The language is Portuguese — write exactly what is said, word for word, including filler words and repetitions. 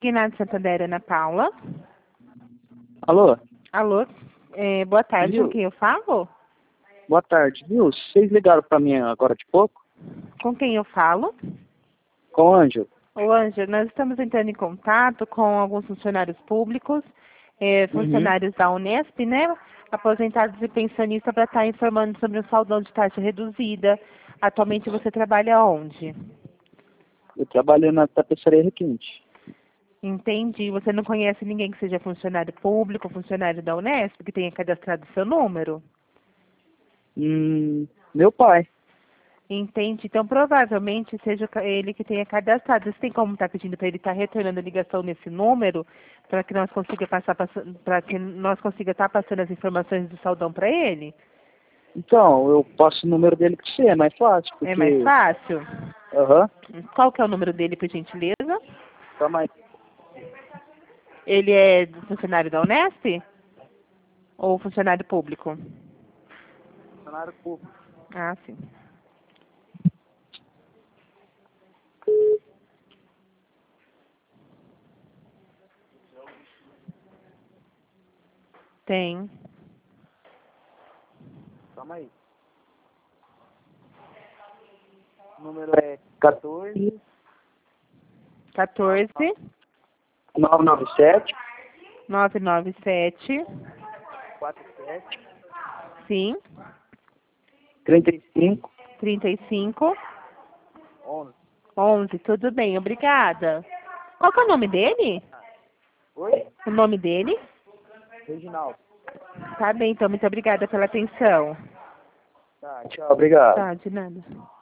Guinado Santander, Ana Paula. Alô? Alô, é, boa tarde, Viu? com quem eu falo? Boa tarde, viu? Vocês ligaram pra mim agora de pouco? Com quem eu falo? Com o Ângelo. Ô, Ângelo, nós estamos entrando em contato com alguns funcionários públicos, é, Uhum. funcionários da Unesp, né? Aposentados e pensionistas para estar informando sobre o saldão de taxa reduzida. Atualmente você trabalha onde? Eu trabalho na tapeçaria Requinte. Entendi. Você não conhece ninguém que seja funcionário público, funcionário da Unesp, que tenha cadastrado seu número? Hum, meu pai. Entendi. Então, provavelmente seja ca- ele que tenha cadastrado. Você tem como estar pedindo para ele estar retornando a ligação nesse número, para que nós consiga passar, para que nós consiga estar passando as informações do saldão para ele? Então, eu passo o número dele pra você, é mais fácil, É mais porque... fácil? Aham. Qual que é o número dele, por gentileza? Calma aí. Ele é funcionário da Unesp? Ou funcionário público? Funcionário público. Ah, sim. Tem. Calma aí. O número é quatorze, quatorze, nove nove sete, nove nove sete, quatro sete, sim, trinta e cinco, trinta e cinco, onze. onze. Tudo bem, obrigada. Qual que é o nome dele? Oi? O nome dele? Reginaldo. Tá bem, então, muito obrigada pela atenção. Tá, tchau, obrigado. Tá, de nada.